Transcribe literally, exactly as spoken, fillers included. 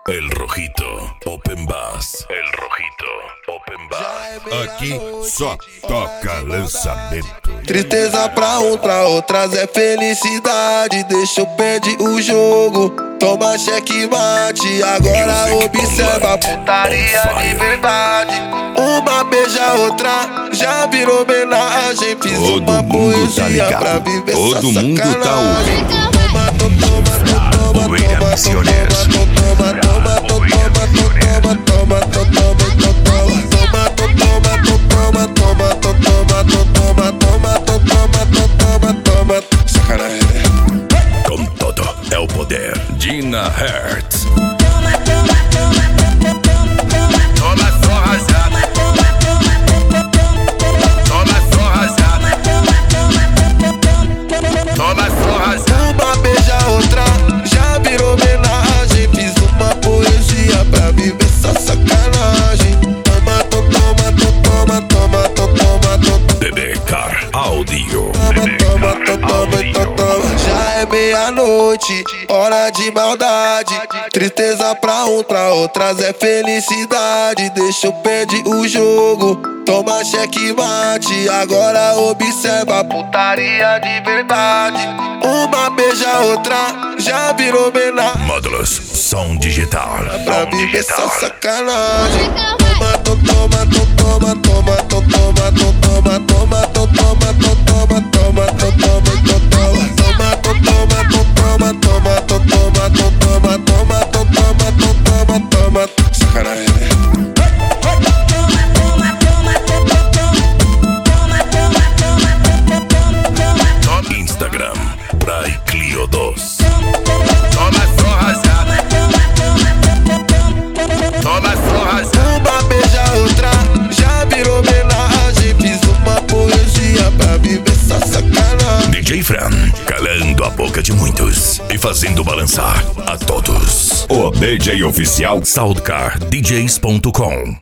El Rojito, Open Bass. El Rojito, Open Bass. Aqui só toca lançamento. Tristeza pra um, pra outras é felicidade. Deixa eu perder o jogo, toma cheque mate. Agora observa a putaria de verdade. Uma beija a outra, já virou homenagem. Fiz Todo uma mundo tá poesia ligado. pra viver Todo essa mundo tá sacanagem. ouvindo. Toma, toma, toma, toma, toma, William toma, Missiones. toma, toma, toma, toma, toma, toma, toma, toma. Sacanagem. Com todo é o poder. Dina Hertz. Toma, toma, toma, toma, toma, Toma só rasgada. Toma só rasgada. Toma só rasgada. Uma beija a outra, já virou homenagem. Fiz uma poesia pra viver essa sacanagem. Toma, toma, toma, toma, toma, toma. B B Car Audio. Toma, toma, toma, toma. Já é meia-noite, hora de maldade. Tristeza pra um, pra outras é felicidade. Deixa eu perder o jogo, toma cheque mate. Agora observa a putaria de verdade. Uma beija a outra, já virou homenagem. Módulos som digital. Pra Som viver digital. essa sacanagem. Toma, toma, toma, toma, toma, toma, toma, toma, toma, toma, toma, toma, toma, Instagram, Bray Clio dois. Toma só rasgada. Toma só rasgada. uma beija a outra, já virou homenagem. Fiz uma poesia pra viver essa sacanagem. D J Fran, calando a boca de muitos e fazendo balançar a todos. O D J oficial Soundcar D Js ponto com.